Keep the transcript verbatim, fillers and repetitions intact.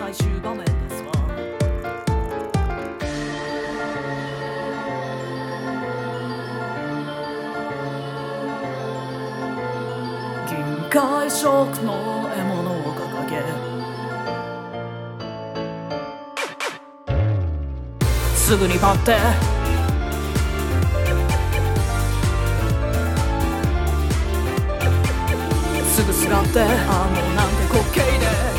最終場面ですわ。銀海色の獲物を掲げすぐにパッてすぐすがってあのなんて滑稽で